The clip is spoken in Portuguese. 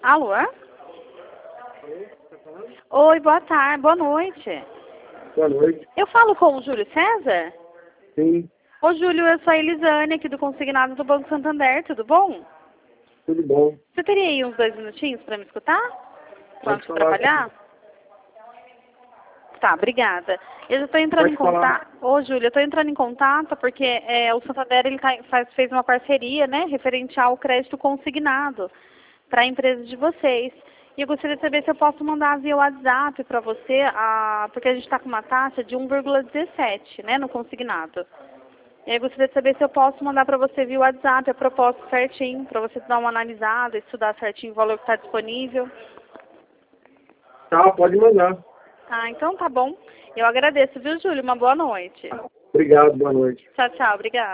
Alô? Oi, boa tarde, boa noite. Boa noite. Eu falo com o Júlio César? Sim, Ô, Júlio, eu sou a Elisane, aqui do Consignado do Banco Santander, tudo bom? tudo bom. Você teria aí uns 2 minutinhos para me escutar? Pode Antes de falar. trabalhar? Tá, obrigada. Eu já estou entrando em Pode falar. contato. Ô, Júlio, eu estou entrando em contato porque o Santander ele fez uma parceria, né, referente ao crédito consignado para a empresa de vocês. E eu gostaria de saber se eu posso mandar via WhatsApp para você, porque a gente está com uma taxa de 1,17, né, no consignado. E aí eu gostaria de saber se eu posso mandar para você via WhatsApp a proposta certinho, para você dar uma analisada, estudar certinho o valor que está disponível. Tá, pode mandar. Ah, então tá bom. Eu agradeço, viu, Júlio? Uma boa noite. Obrigado, boa noite. Tchau, tchau. Obrigada.